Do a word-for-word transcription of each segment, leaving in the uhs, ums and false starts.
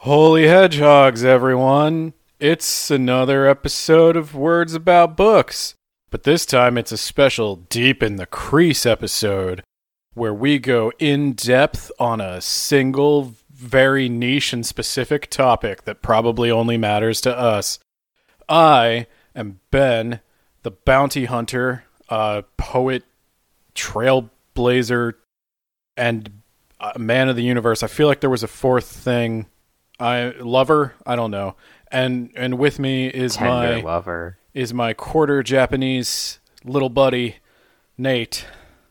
Holy hedgehogs, everyone. It's another episode of Words About Books. But this time it's a special Deep in the Crease episode where we go in depth on a single, very niche and specific topic that probably only matters to us. I am Ben, the bounty hunter, uh, poet, trailblazer, and uh, man of the universe. I feel like there was a fourth thing. I lover, I don't know. And and with me is Tender my lover. is my quarter Japanese little buddy, Nate.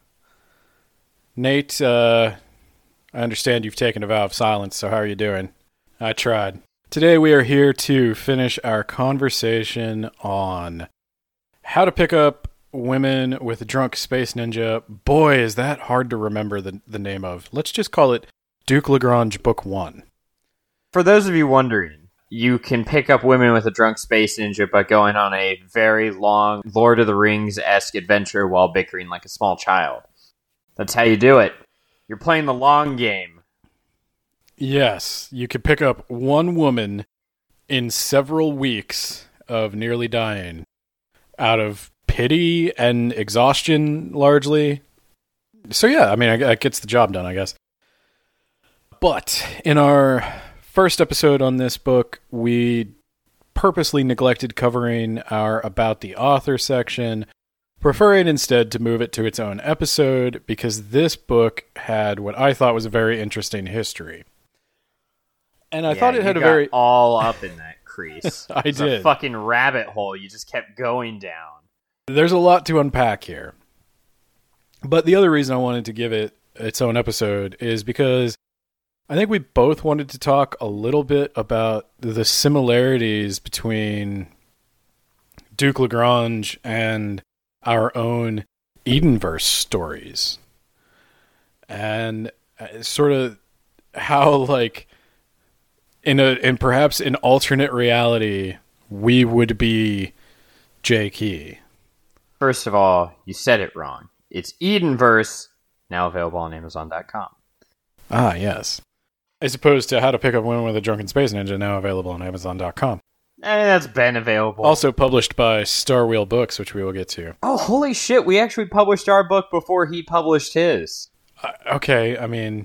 Nate, uh, I understand you've taken a vow of silence, so how are you doing? I tried. Today we are here to finish our conversation on how to pick up women with a drunk space ninja. Boy, is that hard to remember the, the name of. Let's just call it Duke Lagrange Book one. For those of you wondering, you can pick up women with a drunk space ninja by going on a very long Lord of the Rings-esque adventure while bickering like a small child. That's how you do it. You're playing the long game. Yes, you can pick up one woman in several weeks of nearly dying out of pity and exhaustion, largely. So yeah, I mean, it gets the job done, I guess. But in our first episode on this book, we purposely neglected covering our About the Author section, preferring instead to move it to its own episode because this book had what I thought was a very interesting history. And I yeah, thought it had you a got very... all up in that crease. I It's did. a fucking rabbit hole. You just kept going down. There's a lot to unpack here. But the other reason I wanted to give it its own episode is because I think we both wanted to talk a little bit about the similarities between Duke Lagrange and our own Edenverse stories. And sort of how, like, in a in perhaps an alternate reality, we would be J. Key. First of all, you said it wrong. It's Edenverse, now available on Amazon dot com. Ah, yes. As opposed to How to Pick Up Women with a Drunken Space Ninja, now available on Amazon dot com. Eh, that's been available. Also published by Star Wheel Books, which we will get to. Oh, holy shit, we actually published our book before he published his. Uh, okay, I mean...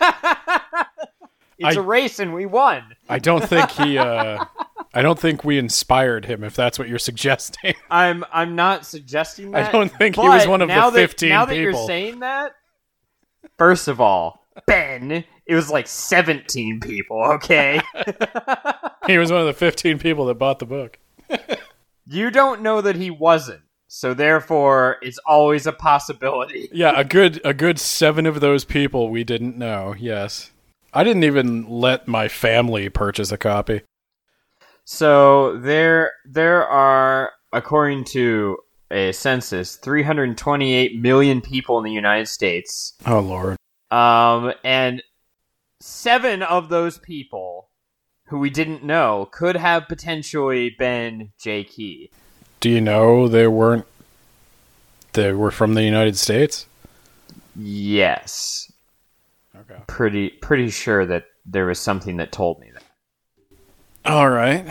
It's I, a race and we won. I don't think he... Uh, I don't think we inspired him, if that's what you're suggesting. I'm I'm not suggesting that. I don't think he was but one of now the fifteen that, now that people. you're saying that, first of all, Ben, it was like seventeen people, okay? He was one of the fifteen people that bought the book. You don't know that he wasn't, so therefore, it's always a possibility. Yeah, a good a good seven of those people we didn't know, yes. I didn't even let my family purchase a copy. So there there are, according to a census, three hundred twenty-eight million people in the United States. Oh, Lord. Um, and seven of those people who we didn't know could have potentially been J. Key. Do you know they weren't... They were from the United States? Yes. Okay. Pretty pretty sure that there was something that told me that. All right.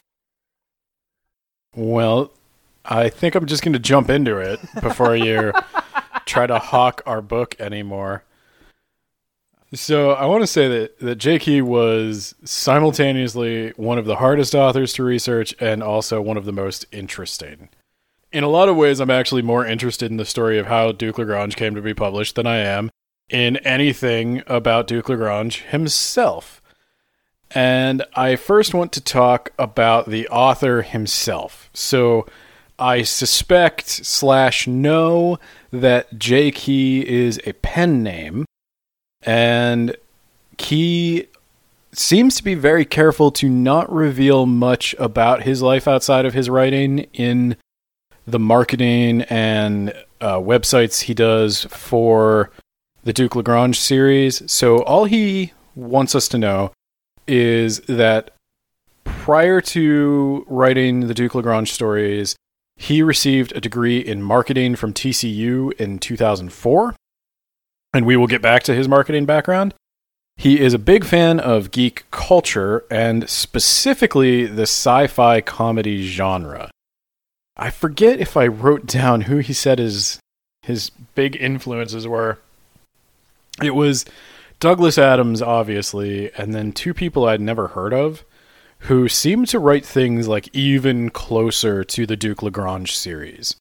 Well, I think I'm just going to jump into it before you try to hawk our book anymore. So I want to say that, that J. Key was simultaneously one of the hardest authors to research and also one of the most interesting. In a lot of ways, I'm actually more interested in the story of how Duke Lagrange came to be published than I am in anything about Duke Lagrange himself. And I first want to talk about the author himself. So I suspect slash know that J. Key is a pen name. And Key seems to be very careful to not reveal much about his life outside of his writing in the marketing and uh, websites he does for the Duke Lagrange series. So all he wants us to know is that prior to writing the Duke Lagrange stories, he received a degree in marketing from T C U in two thousand four. And we will get back to his marketing background. He is a big fan of geek culture and specifically the sci-fi comedy genre. I forget if I wrote down who he said his his big influences were. It was Douglas Adams, obviously, and then two people I'd never heard of who seemed to write things like even closer to the Duke Lagrange series.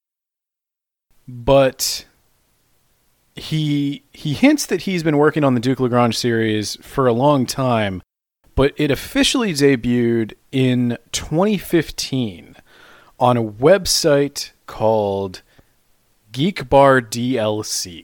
But he he hints that he's been working on the Duke Lagrange series for a long time, but it officially debuted in twenty fifteen on a website called Geek Bar D L C.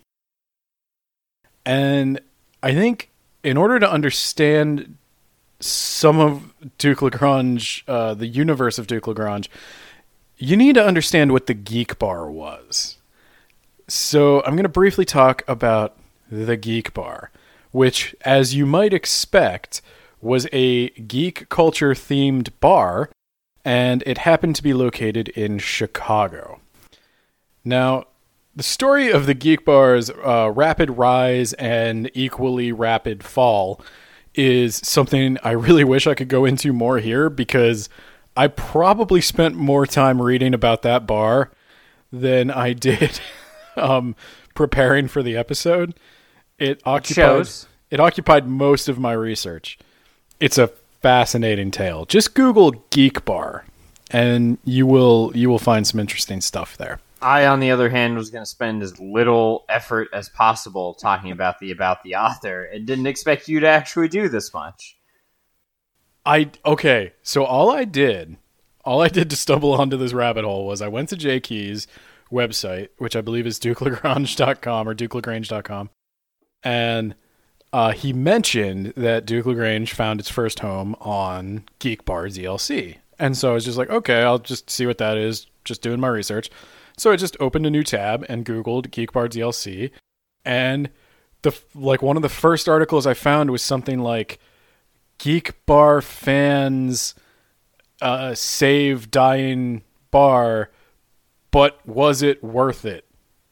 And I think in order to understand some of Duke Lagrange, uh, the universe of Duke Lagrange, you need to understand what the Geek Bar was. So I'm going to briefly talk about the Geek Bar, which, as you might expect, was a geek culture themed bar, and it happened to be located in Chicago. Now, the story of the Geek Bar's uh, rapid rise and equally rapid fall is something I really wish I could go into more here, because I probably spent more time reading about that bar than I did um, preparing for the episode. It occupied, it occupied most of my research. It's a fascinating tale. Just Google Geek Bar, and you will you will find some interesting stuff there. I, on the other hand, was going to spend as little effort as possible talking about the about the author, and didn't expect you to actually do this much. I okay, so all I did, all I did to stumble onto this rabbit hole was I went to J Key's website, which I believe is duke lagrange dot com or duke lagrange dot com, and uh, he mentioned that Duke Lagrange found its first home on Geek Bar D L C, and so I was just like, okay, I'll just see what that is. Just doing my research. So I just opened a new tab and Googled Geek Bar D L C, and the like one of the first articles I found was something like Geek Bar fans uh, save dying bar, but was it worth it?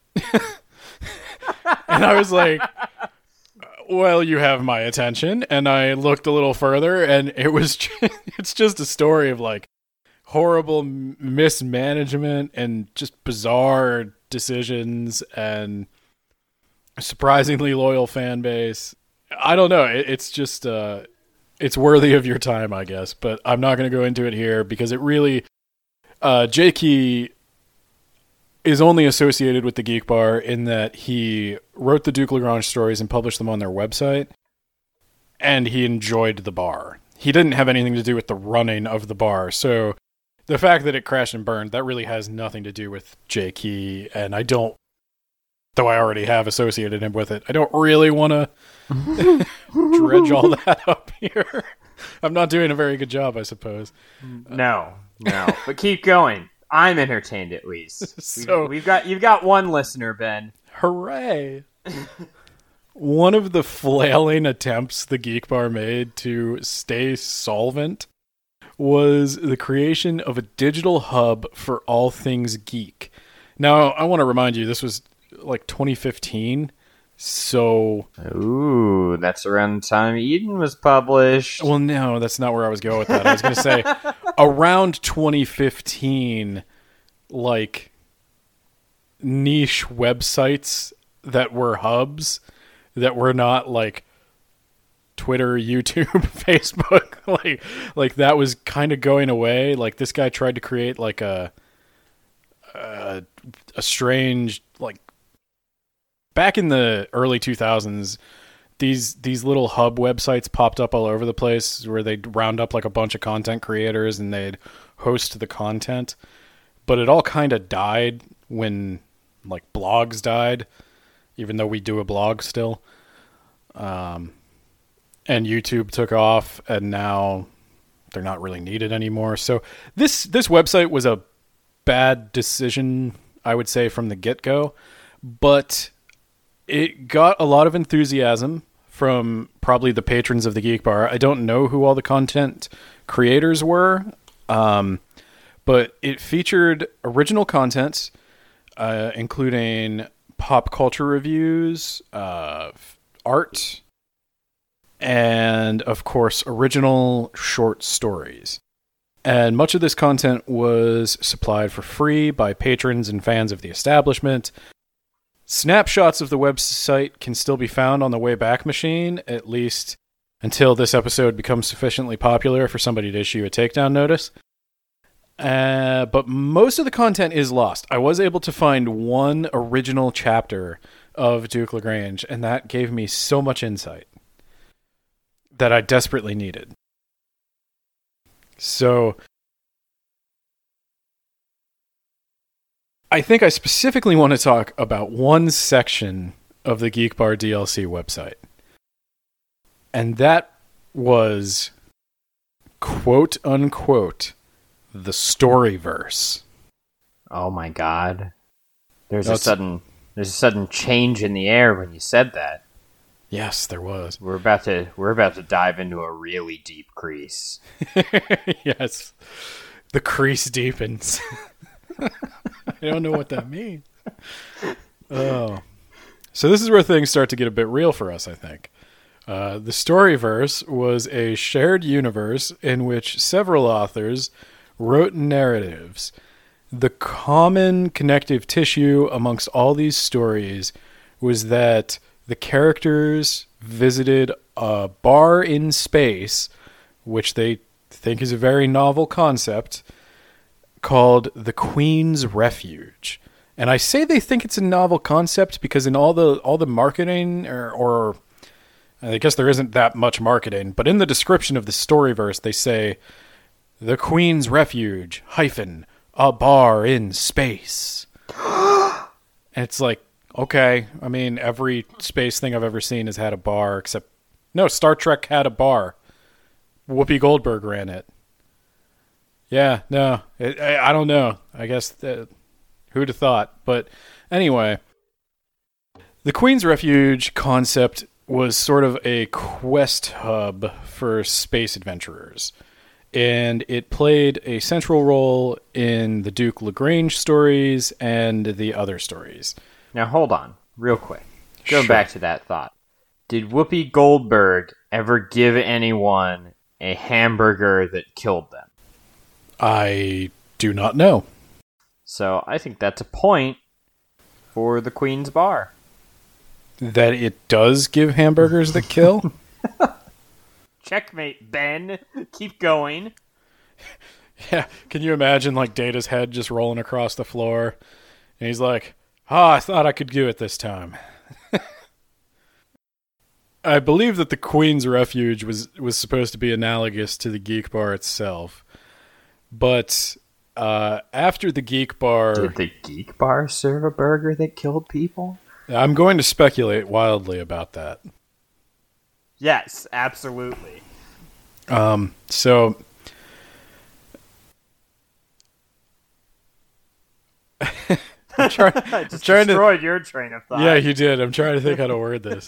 And I was like, well, you have my attention. And I looked a little further, and it was just, it's just a story of like horrible mismanagement and just bizarre decisions and surprisingly loyal fan base. I don't know. It, it's just, uh, it's worthy of your time, I guess, but I'm not going to go into it here because it really, uh, J Key is only associated with the Geek Bar in that he wrote the Duke Lagrange stories and published them on their website, and he enjoyed the bar. He didn't have anything to do with the running of the bar, so the fact that it crashed and burned, that really has nothing to do with J Key, and I don't, though I already have associated him with it, I don't really want to dredge all that up here. I'm not doing a very good job, I suppose. No, no, but keep going. I'm entertained at least. So we've, we've got you've got one listener, Ben. Hooray! One of the flailing attempts the Geek Bar made to stay solvent was the creation of a digital hub for all things geek. Now, I want to remind you, this was like twenty fifteen, so... Ooh, that's around the time Eden was published. Well, no, that's not where I was going with that. I was going to say, around twenty fifteen, like, niche websites that were hubs, that were not, like, Twitter, YouTube, Facebook, like like that was kind of going away. Like this guy tried to create like a a, a strange, like back in the early two thousands, these these little hub websites popped up all over the place where they'd round up like a bunch of content creators and they'd host the content. But it all kind of died when like blogs died, even though we do a blog still. Um And YouTube took off, and now they're not really needed anymore. So this this website was a bad decision, I would say, from the get-go. But it got a lot of enthusiasm from probably the patrons of the Geek Bar. I don't know who all the content creators were, um, but it featured original content, uh, including pop culture reviews, uh, art, and, of course, original short stories. And much of this content was supplied for free by patrons and fans of the establishment. Snapshots of the website can still be found on the Wayback Machine, at least until this episode becomes sufficiently popular for somebody to issue a takedown notice. Uh, but most of the content is lost. I was able to find one original chapter of Duke LaGrange, and that gave me so much insight that I desperately needed. So, I think I specifically want to talk about one section of the Geek Bar D L C website. And that was, quote unquote, the Storyverse. Oh my god. There's That's, a sudden there's a sudden change in the air when you said that. Yes, there was. We're about to we're about to dive into a really deep crease. Yes. The crease deepens. I don't know what that means. Oh. So this is where things start to get a bit real for us, I think. Uh, the Storyverse was a shared universe in which several authors wrote narratives. The common connective tissue amongst all these stories was that the characters visited a bar in space, which they think is a very novel concept, called the Queen's Refuge. And I say they think it's a novel concept because in all the all the marketing, or, or I guess there isn't that much marketing, but in the description of the Storyverse, they say, the Queen's Refuge, hyphen, a bar in space. And it's like, okay, I mean, every space thing I've ever seen has had a bar, except, no, Star Trek had a bar. Whoopi Goldberg ran it. Yeah, no, it, I, I don't know. I guess, that, who'd have thought? But anyway, the Queen's Refuge concept was sort of a quest hub for space adventurers. And it played a central role in the Duke LaGrange stories and the other stories. Now hold on, real quick. Going Sure. back to that thought. Did Whoopi Goldberg ever give anyone a hamburger that killed them? I do not know. So I think that's a point for the Queen's Bar. That it does give hamburgers that kill? Checkmate, Ben. Keep going. Yeah, can you imagine like Data's head just rolling across the floor? And he's like, oh, I thought I could do it this time. I believe that the Queen's Refuge was, was supposed to be analogous to the Geek Bar itself. But uh, after the Geek Bar... Did the Geek Bar serve a burger that killed people? I'm going to speculate wildly about that. Yes, absolutely. Um, so... I'm try- I just trying destroyed to, your train of thought. Yeah, you did. I'm trying to think how to word this.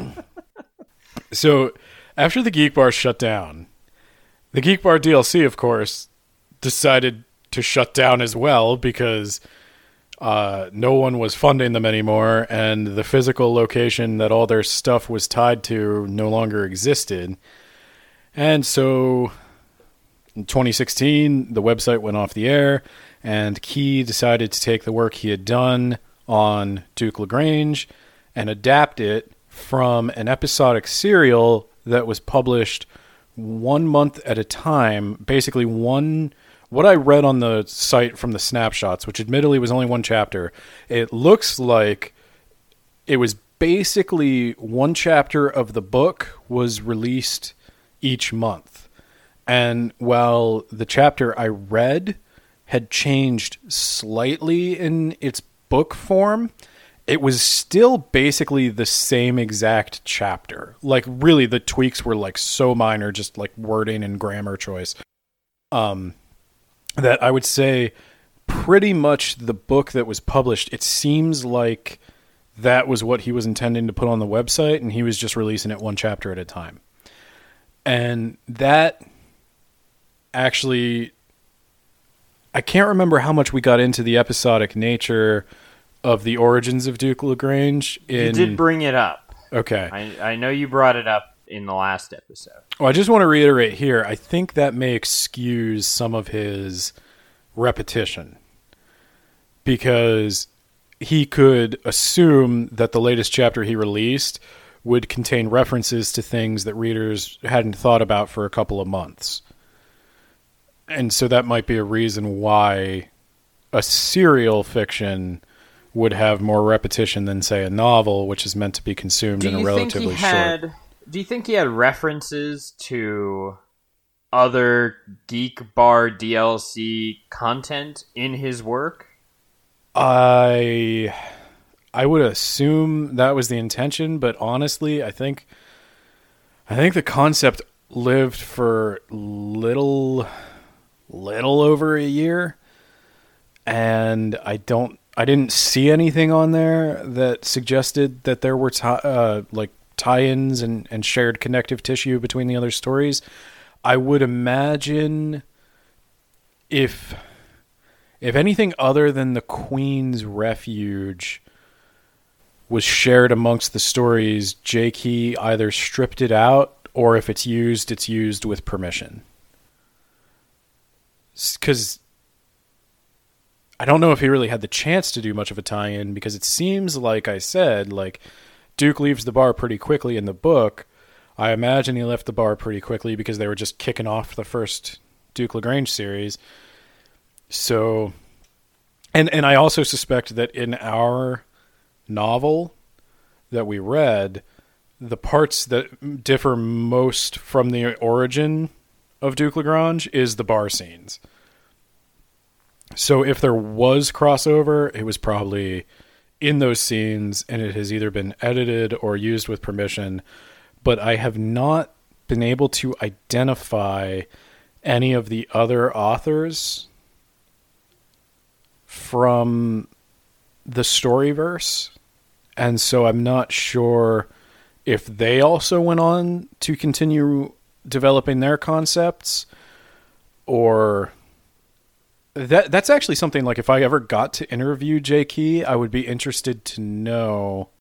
So, after the Geek Bar shut down, the Geek Bar D L C, of course, decided to shut down as well because uh, no one was funding them anymore, and the physical location that all their stuff was tied to no longer existed. And so, in twenty sixteen, the website went off the air, and Key decided to take the work he had done on Duke LaGrange and adapt it from an episodic serial that was published one month at a time. Basically, one... What I read on the site from the snapshots, which admittedly was only one chapter, it looks like it was basically one chapter of the book was released each month. And while the chapter I read had changed slightly in its book form, it was still basically the same exact chapter. Like, really, the tweaks were like so minor, just like wording and grammar choice. Um, that I would say pretty much the book that was published, it seems like that was what he was intending to put on the website, and he was just releasing it one chapter at a time. And that actually... I can't remember how much we got into the episodic nature of the origins of Duke LaGrange. In... You did bring it up. Okay. I, I know you brought it up in the last episode. Well, I just want to reiterate here, I think that may excuse some of his repetition, because he could assume that the latest chapter he released would contain references to things that readers hadn't thought about for a couple of months. And so that might be a reason why a serial fiction would have more repetition than, say, a novel, which is meant to be consumed in a relatively had, short... Do you think he had references to other Geek Bar D L C content in his work? I I would assume that was the intention, but honestly, I think I think the concept lived for little little over a year, and I don't I didn't see anything on there that suggested that there were t- uh, like tie-ins and, and shared connective tissue between the other stories. I would imagine if if anything other than the Queen's Refuge was shared amongst the stories, J. Key either stripped it out, or if it's used, it's used with permission. Because I don't know if he really had the chance to do much of a tie-in, because it seems like I said, like, Duke leaves the bar pretty quickly in the book. I imagine he left the bar pretty quickly because they were just kicking off the first Duke LaGrange series. So, and and I also suspect that in our novel that we read, the parts that differ most from the origin of Duke LaGrange is the bar scenes. So if there was crossover, it was probably in those scenes, and it has either been edited or used with permission. But I have not been able to identify any of the other authors from the Storyverse. And so I'm not sure if they also went on to continue developing their concepts, or that that's actually something, like, if I ever got to interview J. Key, I would be interested to know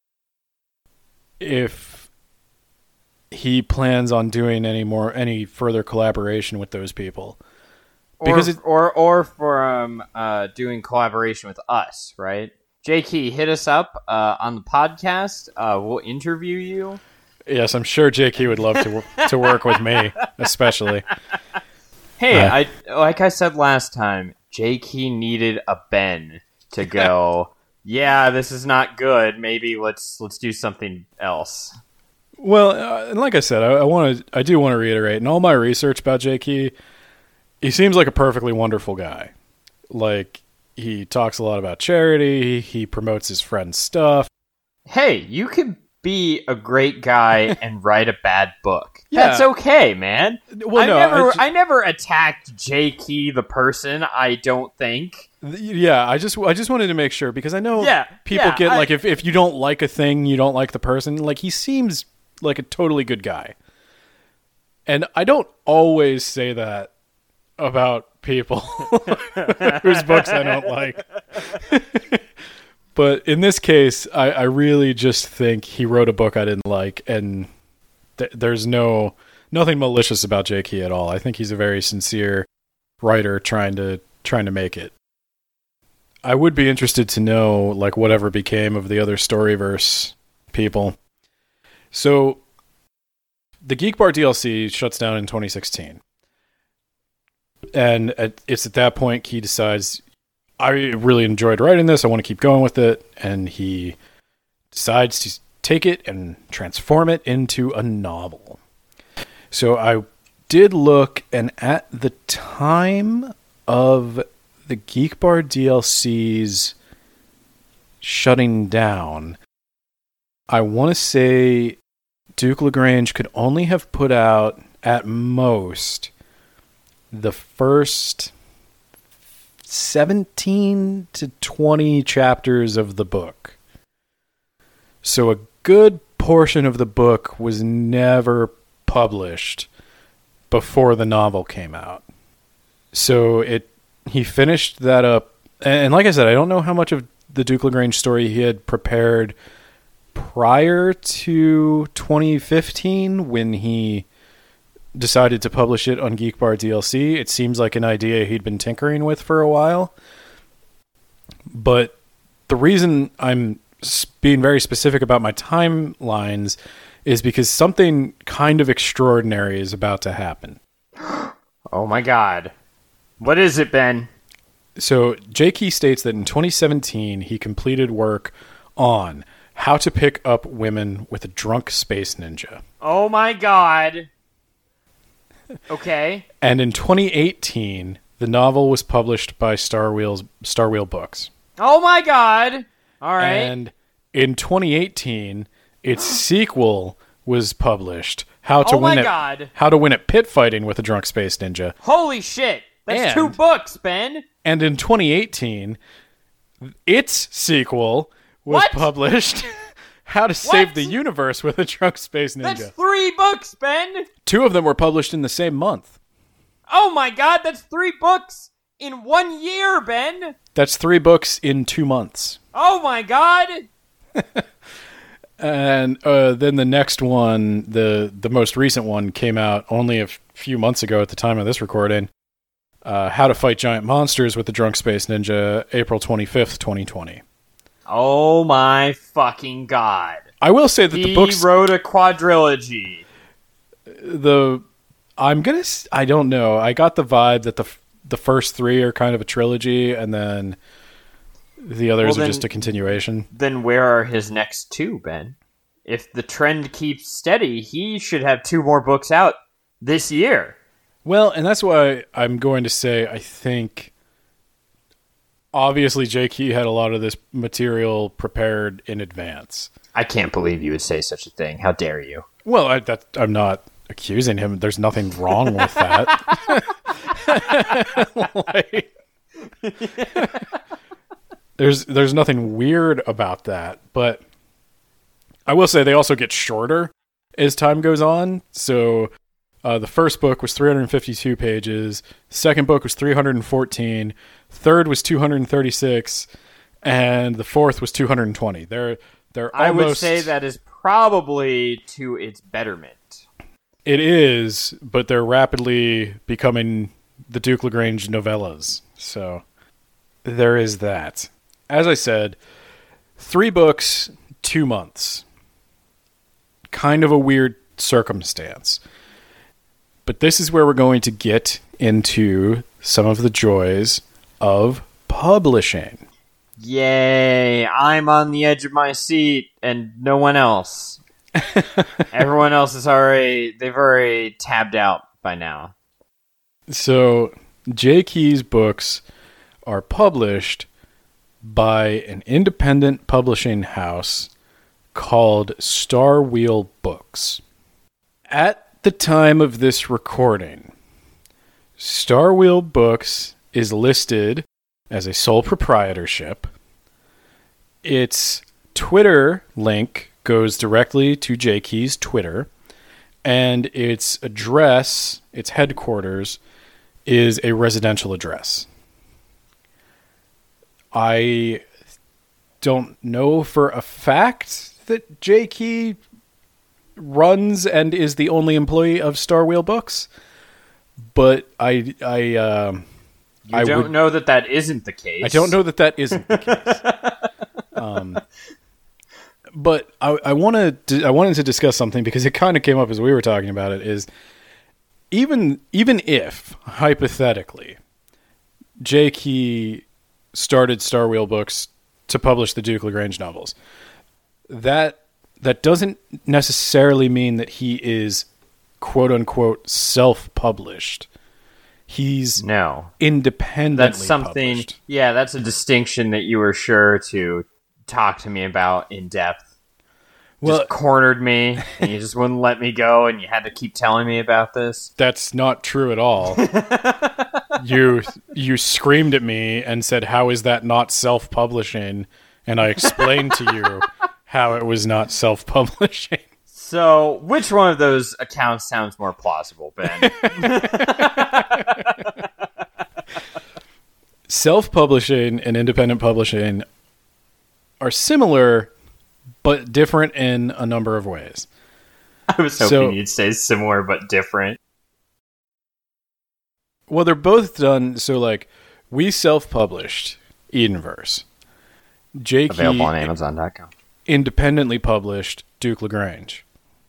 if he plans on doing any more, any further collaboration with those people. Because or, it, or, or for um, uh, doing collaboration with us, right? J. Key, hit us up uh, on the podcast. Uh, we'll interview you. Yes, I'm sure J. Key would love to to work with me, especially. Hey, uh, I like I said last time, J. Key needed a Ben to go, yeah, this is not good. Maybe let's let's do something else. Well, uh, and like I said, I, I want to, I do want to reiterate, in all my research about J. Key, he seems like a perfectly wonderful guy. Like, he talks a lot about charity. He promotes his friend's stuff. Hey, you could be a great guy and write a bad book. Yeah. That's okay, man. Well, I no, never, I, just, I never attacked J. Key the person. I don't think. Yeah, I just, I just wanted to make sure, because I know yeah, people yeah, get I, like, if if you don't like a thing, you don't like the person. Like, he seems like a totally good guy, and I don't always say that about people whose books I don't like. But in this case, I, I really just think he wrote a book I didn't like, and th- there's no nothing malicious about J. Key at all. I think he's a very sincere writer trying to trying to make it. I would be interested to know, like, whatever became of the other Storyverse people. So, the Geek Bar D L C shuts down in twenty sixteen. And at, it's at that point he decides, I really enjoyed writing this, I want to keep going with it, and he decides to take it and transform it into a novel. So I did look, and at the time of the Geek Bar D L C's shutting down, I want to say Duke LaGrange could only have put out, at most, the first seventeen to twenty chapters of the book. So a good portion of the book was never published before the novel came out. So it he finished that up, and like I said, I don't know how much of the Duke LaGrange story he had prepared prior to twenty fifteen when he decided to publish it on Geek Bar D L C. It seems like an idea he'd been tinkering with for a while. But the reason I'm being very specific about my timelines is because something kind of extraordinary is about to happen. Oh my god. What is it, Ben? So J. Key states that in twenty seventeen he completed work on how to pick up women with a drunk space ninja. Oh my god. Okay. And in twenty eighteen, the novel was published by Star Wheels, Star Wheel Books. Oh my god. All right. And in twenty eighteen, its sequel was published, How to oh my Win god. It How to Win at Pit Fighting with a Drunk Space Ninja. Holy shit. That's And- two books, Ben. And in twenty eighteen, its sequel was What? published, How to Save What? the Universe with a Drunk Space Ninja. That's three books, Ben. Two of them were published in the same month. Oh my god, that's three books in one year, Ben. That's three books in two months. Oh my god. And uh, then the next one, the the most recent one, came out only a f- few months ago at the time of this recording. Uh, How to Fight Giant Monsters with the Drunk Space Ninja, April twenty-fifth, twenty twenty. Oh my fucking god. I will say that He the books, wrote a quadrilogy. the I'm gonna, s- I don't know. I got the vibe that the f- the first three are kind of a trilogy, and then the others Well, are then- just a continuation. Then where are his next two, Ben? If the trend keeps steady, he should have two more books out this year. Well, and that's why I'm going to say I think obviously J. Key had a lot of this material prepared in advance. I can't believe you would say such a thing. How dare you? Well, I, that, I'm not accusing him. There's nothing wrong with that. Like, there's there's nothing weird about that, but I will say they also get shorter as time goes on. So uh, the first book was three hundred fifty-two pages, second book was three hundred fourteen, third was two hundred thirty-six, and the fourth was two hundred twenty. They're they're I almost, would say that is probably to its betterment. it is, but they're rapidly becoming the Duke LaGrange novellas. So there is that. As I said, three books, two months. Kind of a weird circumstance. But this is where we're going to get into some of the joys of publishing. Yay, I'm on the edge of my seat and no one else. Everyone else is already, they've already tabbed out by now. So, J. Key's books are published by an independent publishing house called Star Wheel Books. At the time of this recording, Star Wheel Books is listed as a sole proprietorship. Its Twitter link goes directly to J. Key's Twitter, and its address, its headquarters, is a residential address. I don't know for a fact that J. Key runs and is the only employee of Star Wheel Books, but I I um, You I don't would, know that that isn't the case. I don't know that that isn't the case. um, but I, I want to I wanted to discuss something because it kind of came up as we were talking about it. Is even even if hypothetically J. Key started Star Wheel Books to publish the Duke LaGrange novels, that that doesn't necessarily mean that he is quote unquote self-published. He's No. independently That's something, published. yeah, that's a distinction that you were sure to talk to me about in depth. Well, Just cornered me, and you just wouldn't let me go, and you had to keep telling me about this. that's not true at all. you you screamed at me and said, "How is that not self-publishing?" And I explained to you how it was not self-publishing. So, which one of those accounts sounds more plausible, Ben? Self-publishing and independent publishing are similar, but different in a number of ways. I was hoping So- you'd say similar but different. Well, they're both done. So, like, we self-published Edenverse. J K Available on Amazon dot com. independently published Duke LaGrange.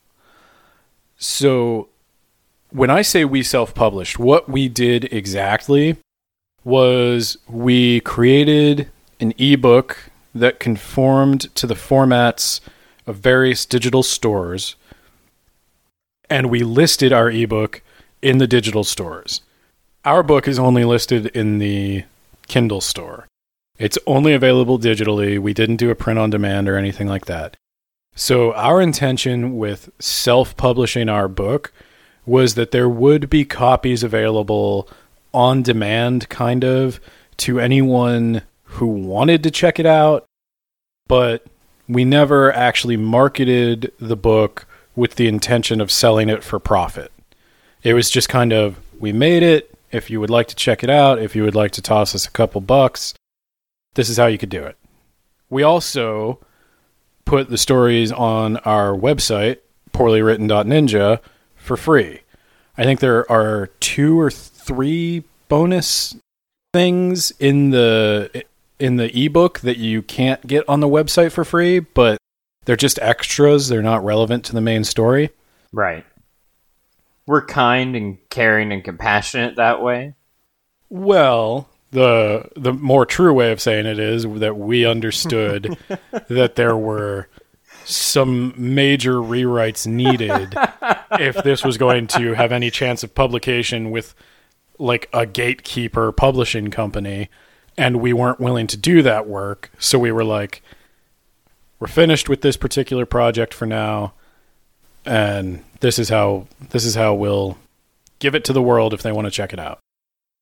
So, when I say we self-published, what we did exactly was we created an ebook that conformed to the formats of various digital stores, and we listed our ebook in the digital stores. Our book is only listed in the Kindle store. It's only available digitally. We didn't do a print on demand or anything like that. So our intention with self-publishing our book was that there would be copies available on demand, kind of, to anyone who wanted to check it out, but we never actually marketed the book with the intention of selling it for profit. It was just kind of, we made it. If you would like to check it out, if you would like to toss us a couple bucks, this is how you could do it. We also put the stories on our website, poorly written dot ninja, for free. I think there are two or three bonus things in the in the ebook that you can't get on the website for free, but they're just extras. They're not relevant to the main story. Right. We're kind and caring and compassionate that way. Well, the the more true way of saying it is that we understood that there were some major rewrites needed if this was going to have any chance of publication with like a gatekeeper publishing company, and we weren't willing to do that work. So we were like, we're finished with this particular project for now, and this is how this is how we'll give it to the world if they want to check it out.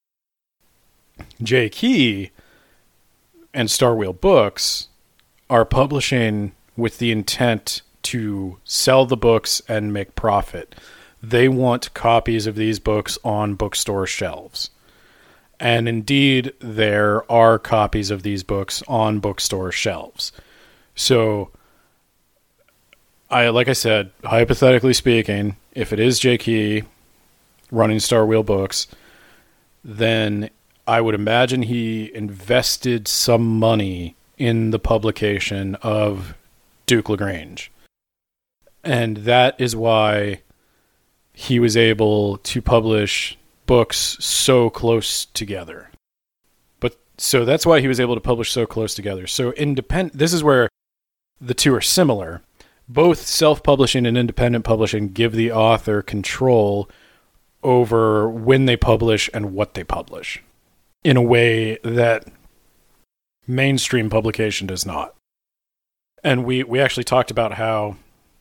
J. Key and Star Wheel Books are publishing with the intent to sell the books and make profit. They want copies of these books on bookstore shelves. And indeed, there are copies of these books on bookstore shelves. So, I like I said, hypothetically speaking, if it is J. Key running Star Wheel Books, then I would imagine he invested some money in the publication of Duke LaGrange. And that is why he was able to publish books so close together. But so that's why he was able to publish so close together. So independent, this is where the two are similar. Both self-publishing and independent publishing give the author control over when they publish and what they publish in a way that mainstream publication does not. And we, we actually talked about how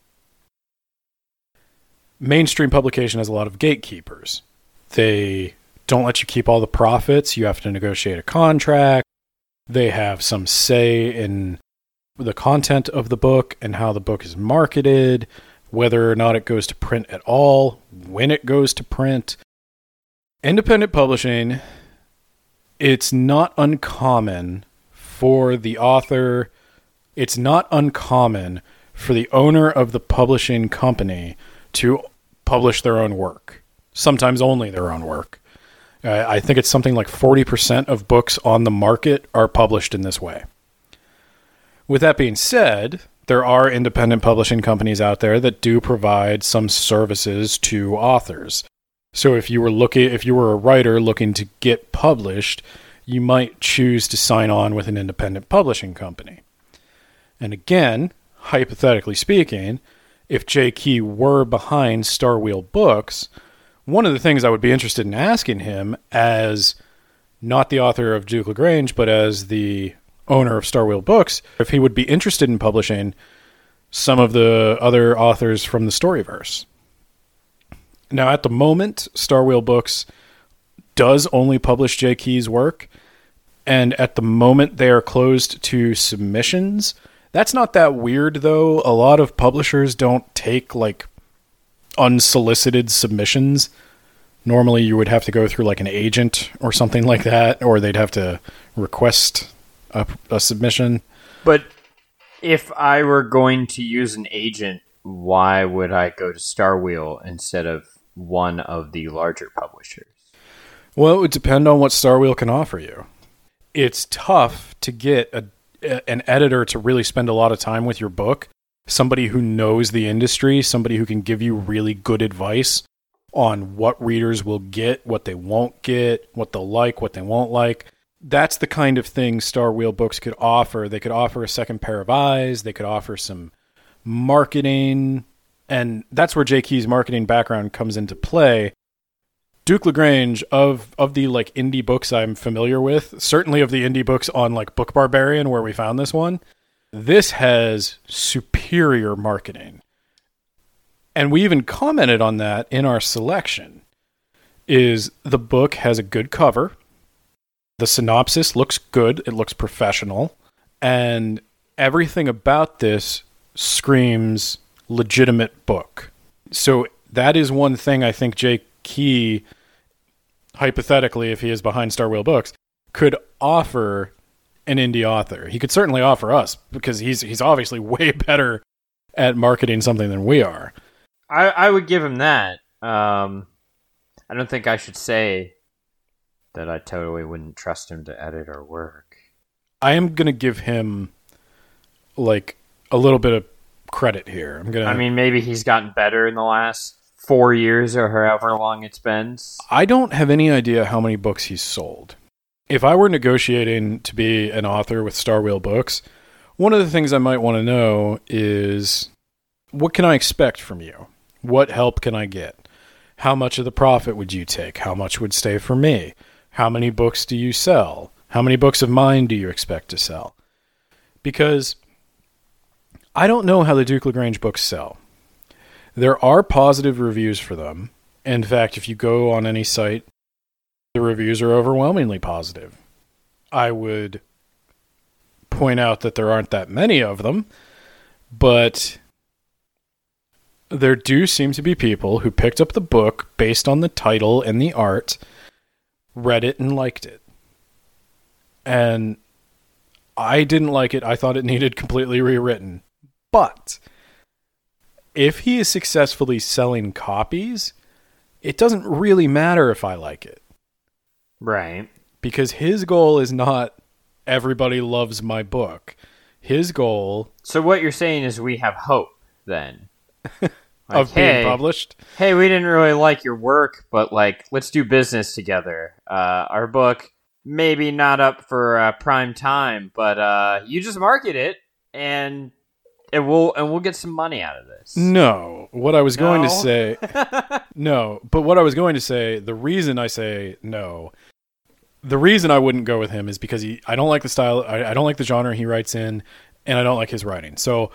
mainstream publication has a lot of gatekeepers. They don't let you keep all the profits. You have to negotiate a contract. They have some say in the content of the book and how the book is marketed, whether or not it goes to print at all, when it goes to print. Independent publishing, it's not uncommon for the author, it's not uncommon for the owner of the publishing company to publish their own work, sometimes only their own work. Uh, I think it's something like forty percent of books on the market are published in this way. With that being said, there are independent publishing companies out there that do provide some services to authors. So if you were looking, if you were a writer looking to get published, you might choose to sign on with an independent publishing company. And again, hypothetically speaking, if J. Key were behind Star Wheel Books, one of the things I would be interested in asking him, as not the author of Duke LaGrange, but as the owner of Star Wheel Books, if he would be interested in publishing some of the other authors from the Storyverse. Now, at the moment, Star Wheel Books does only publish J. Key's work, and at the moment they are closed to submissions. That's not that weird, though. A lot of publishers don't take, like, unsolicited submissions. Normally, you would have to go through, like, an agent or something like that, or they'd have to request a, a submission. But If I were going to use an agent, why would I go to Star Wheel instead of one of the larger publishers? Well, it would depend on what Star Wheel can offer you. It's tough to get a, a, an editor to really spend a lot of time with your book, somebody who knows the industry, somebody who can give you really good advice on what readers will get, what they won't get, what they'll like, what they won't like. That's the kind of thing Star Wheel Books could offer. They could offer a second pair of eyes. They could offer some marketing. And that's where Jay Key's marketing background comes into play. Duke LaGrange, of of the like indie books I'm familiar with, certainly of the indie books on like Book Barbarian where we found this one, this has superior marketing. And we even commented on that in our selection. Is the book has a good cover. The synopsis looks good. It looks professional. And everything about this screams legitimate book. So that is one thing I think Jay Key, hypothetically, if he is behind Star Wheel Books, could offer an indie author. He could certainly offer us, because he's he's obviously way better at marketing something than we are. I, I would give him that. Um, I don't think I should say that I totally wouldn't trust him to edit our work. I am going to give him like a little bit of credit here. I'm gonna. I mean, maybe he's gotten better in the last four years or however long it's been. I don't have any idea how many books he's sold. If I were negotiating to be an author with Star Wheel Books, one of the things I might want to know is, what can I expect from you? What help can I get? How much of the profit would you take? How much would stay for me? How many books do you sell? How many books of mine do you expect to sell? Because I don't know how the Duke LaGrange books sell. There are positive reviews for them. In fact, if you go on any site, the reviews are overwhelmingly positive. I would point out that there aren't that many of them, but there do seem to be people who picked up the book based on the title and the art, read it and liked it. And I didn't like it. I thought it needed completely rewritten. But if he is successfully selling copies, it doesn't really matter if I like it. Right. Because his goal is not everybody loves my book. His goal... So what you're saying is we have hope, then. Like, of being hey, published? Hey, we didn't really like your work, but, like, let's do business together. Uh, our book, maybe not up for uh, prime time, but uh, you just market it, and... And we'll and we'll get some money out of this. No. What I was no? going to say... no. But what I was going to say, the reason I say no, the reason I wouldn't go with him is because he, I don't like the style, I, I don't like the genre he writes in, and I don't like his writing. So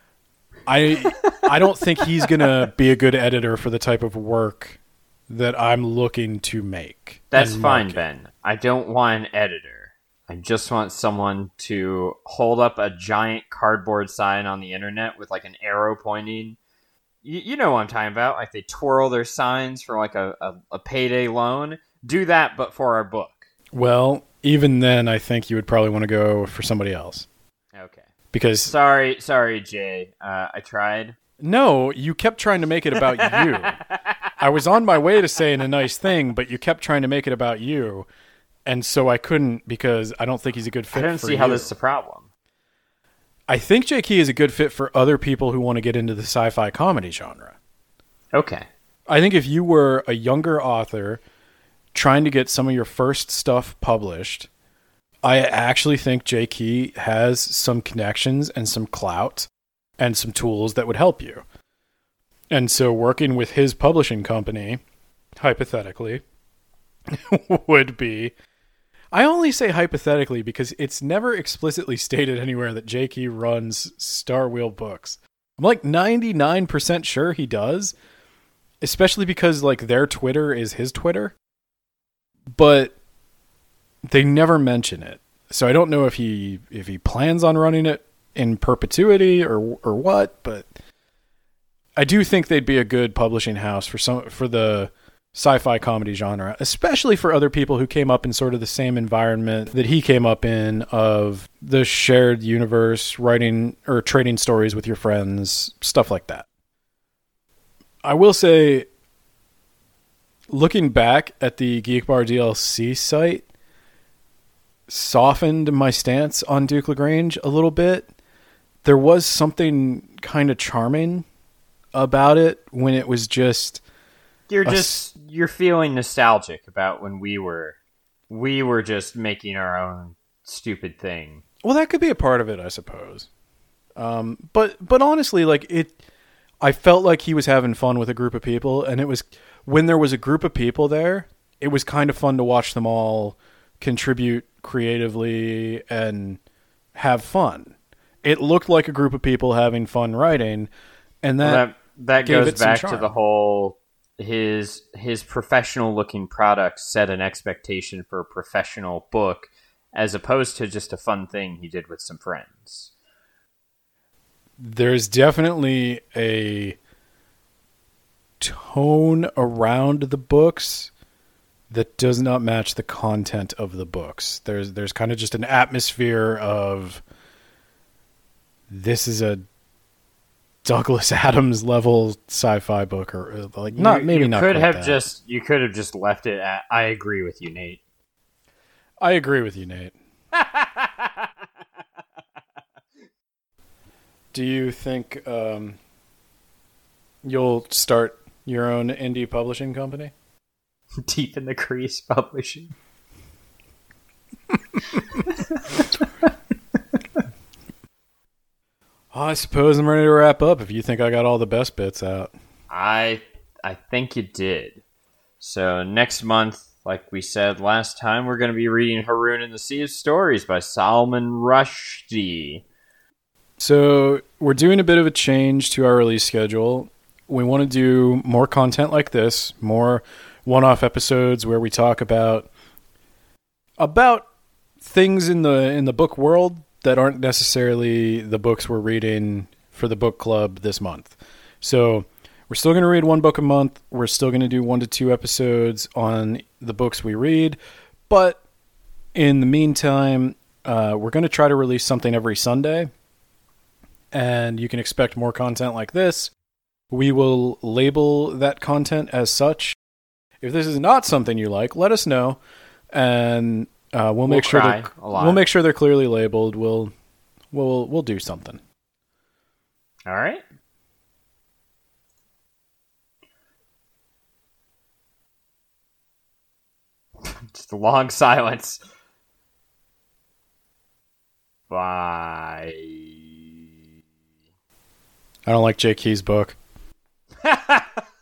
I I don't think he's going to be a good editor for the type of work that I'm looking to make. That's fine, Ben. I don't want an editor. I just want someone to hold up a giant cardboard sign on the internet with like an arrow pointing. You, you know what I'm talking about. Like they twirl their signs for like a, a, a payday loan. Do that, but for our book. Well, even then, I think you would probably want to go for somebody else. Okay. Because... Sorry, sorry, Jay. Uh, I tried. No, you kept trying to make it about you. I was on my way to saying a nice thing, but you kept trying to make it about you. And so I couldn't, because I don't think he's a good fit for you. I don't see how this is a problem. I think Jay Key is a good fit for other people who want to get into the sci-fi comedy genre. Okay. I think if you were a younger author trying to get some of your first stuff published, I actually think Jay Key has some connections and some clout and some tools that would help you. And so working with his publishing company, hypothetically, would be... I only say hypothetically because it's never explicitly stated anywhere that Jay Key runs Star Wheel Books. I'm like ninety-nine percent sure he does, especially because like their Twitter is his Twitter, but they never mention it. So I don't know if he if he plans on running it in perpetuity or or what, but I do think they'd be a good publishing house for some for the sci-fi comedy genre, especially for other people who came up in sort of the same environment that he came up in, of the shared universe, writing or trading stories with your friends, stuff like that. I will say, looking back at the Geek Bar D L C site softened my stance on Duke LaGrange a little bit. There was something kind of charming about it when it was just... You're just you're feeling nostalgic about when we were we were just making our own stupid thing. Well, that could be a part of it, I suppose. Um, but but honestly, like it, I felt like he was having fun with a group of people, and it was when there was a group of people there, it was kind of fun to watch them all contribute creatively and have fun. It looked like a group of people having fun writing, and that well, that, that gave goes it some back charm. to the whole. His his professional looking product set an expectation for a professional book, as opposed to just a fun thing he did with some friends. There's definitely a tone around the books that does not match the content of the books. There's there's kind of just an atmosphere of this is a Douglas Adams level sci-fi book, or like not you, maybe you not. Could quite have that. just you could have just left it at. I agree with you, Nate. I agree with you, Nate. Do you think um, you'll start your own indie publishing company? Deep in the Crease Publishing. I suppose I'm ready to wrap up if you think I got all the best bits out. I I think you did. So next month, like we said last time, we're going to be reading Haroun and the Sea of Stories by Salman Rushdie. So we're doing a bit of a change to our release schedule. We want to do more content like this, more one-off episodes where we talk about about things in the in the book world that aren't necessarily the books we're reading for the book club this month. So we're still going to read one book a month. We're still going to do one to two episodes on the books we read. But in the meantime, uh, we're going to try to release something every Sunday. And you can expect more content like this. We will label that content as such. If this is not something you like, let us know. And Uh, we'll make we'll sure cry they're, a lot. we'll make sure they're clearly labeled. We'll we'll we'll do something. All right. Just a long silence. Bye. I don't like Jay Key's book.